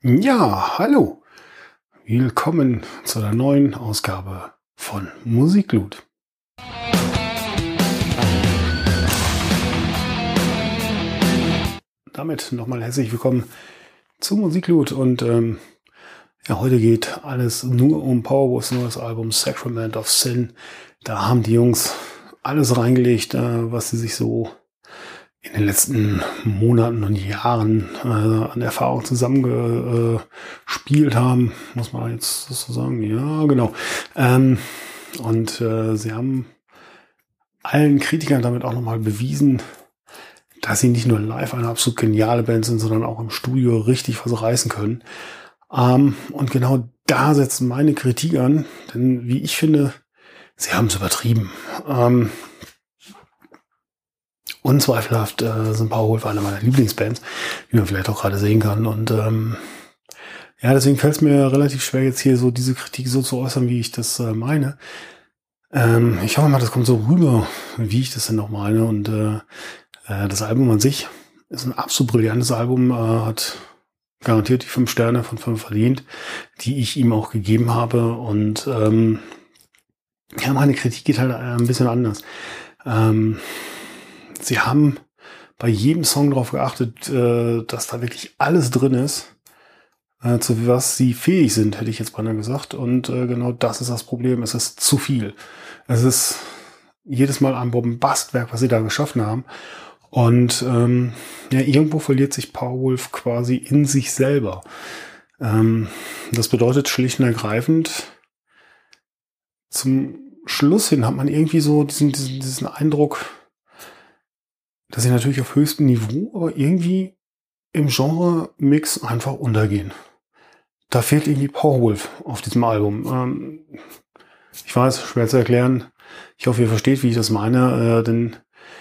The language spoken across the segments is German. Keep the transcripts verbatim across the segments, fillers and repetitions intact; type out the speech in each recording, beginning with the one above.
Ja, hallo. Willkommen zu einer neuen Ausgabe von Musikglut. Damit nochmal herzlich willkommen zu Musikglut und ähm, ja, heute geht alles nur um Powerwolves neues Album Sacrament of Sin. Da haben die Jungs alles reingelegt, äh, was sie sich so in den letzten Monaten und Jahren äh, an Erfahrung zusammengespielt haben, muss man jetzt so sagen. Ja, genau. Ähm, und äh, sie haben allen Kritikern damit auch nochmal bewiesen, dass sie nicht nur live eine absolut geniale Band sind, sondern auch im Studio richtig was reißen können. Ähm, und genau da setzen meine Kritik an, denn wie ich finde, sie haben es übertrieben. Ähm, Unzweifelhaft äh, sind Powerwolf eine meiner Lieblingsbands, wie man vielleicht auch gerade sehen kann. Und ähm, ja, deswegen fällt es mir relativ schwer, jetzt hier so diese Kritik so zu äußern, wie ich das äh, meine. Ähm, ich hoffe mal, das kommt so rüber, wie ich das denn auch meine. Und äh, äh, das Album an sich ist ein absolut brillantes Album, äh, hat garantiert die fünf Sterne von fünf verdient, die ich ihm auch gegeben habe. Und ähm, ja, meine Kritik geht halt äh, ein bisschen anders. Ähm, Sie haben bei jedem Song darauf geachtet, äh, dass da wirklich alles drin ist, äh, zu was sie fähig sind, hätte ich jetzt beinahe gesagt. Und äh, genau das ist das Problem. Es ist zu viel. Es ist jedes Mal ein Bombastwerk, was sie da geschaffen haben. Und ähm, ja, irgendwo verliert sich Powerwolf quasi in sich selber. Ähm, das bedeutet schlicht und ergreifend, zum Schluss hin hat man irgendwie so diesen, diesen, diesen Eindruck, dass sie natürlich auf höchstem Niveau, aber irgendwie im Genre-Mix einfach untergehen. Da fehlt irgendwie Powerwolf auf diesem Album. Ähm, ich weiß, schwer zu erklären. Ich hoffe, ihr versteht, wie ich das meine, äh, denn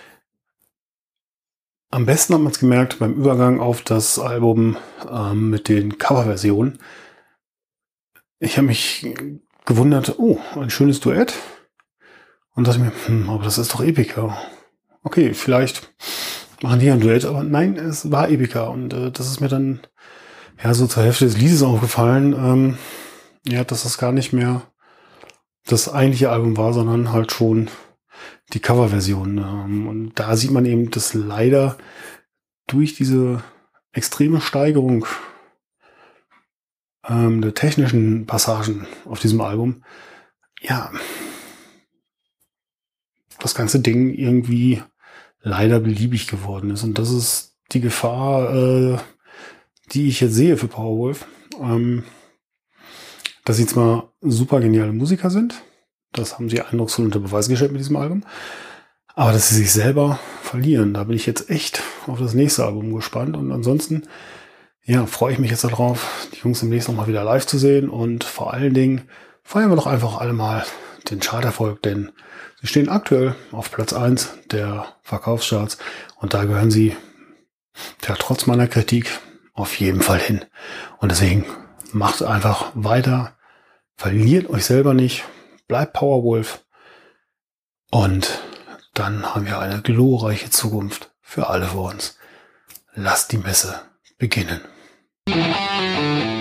am besten hat man es gemerkt beim Übergang auf das Album ähm, mit den Coverversionen. Ich habe mich gewundert, oh, ein schönes Duett. Und dachte mir, hm, aber das ist doch Epica. Okay, vielleicht machen die ein Duett, aber nein, es war Epica und äh, das ist mir dann ja so zur Hälfte des Liedes aufgefallen, ähm, ja, dass das gar nicht mehr das eigentliche Album war, sondern halt schon die Coverversion. Ähm, und da sieht man eben, dass leider durch diese extreme Steigerung ähm, der technischen Passagen auf diesem Album, ja, das ganze Ding irgendwie leider beliebig geworden ist. Und das ist die Gefahr, äh, die ich jetzt sehe für Powerwolf. Ähm, dass sie zwar super geniale Musiker sind, das haben sie eindrucksvoll unter Beweis gestellt mit diesem Album, aber dass sie sich selber verlieren, da bin ich jetzt echt auf das nächste Album gespannt. Und ansonsten, ja, freue ich mich jetzt darauf, die Jungs demnächst noch mal wieder live zu sehen. Und vor allen Dingen feiern wir doch einfach alle mal den Charterfolg, denn sie stehen aktuell auf Platz eins der Verkaufscharts und da gehören sie, ja, trotz meiner Kritik auf jeden Fall hin. Und deswegen macht einfach weiter, verliert euch selber nicht, bleibt Powerwolf und dann haben wir eine glorreiche Zukunft für alle vor uns. Lasst die Messe beginnen.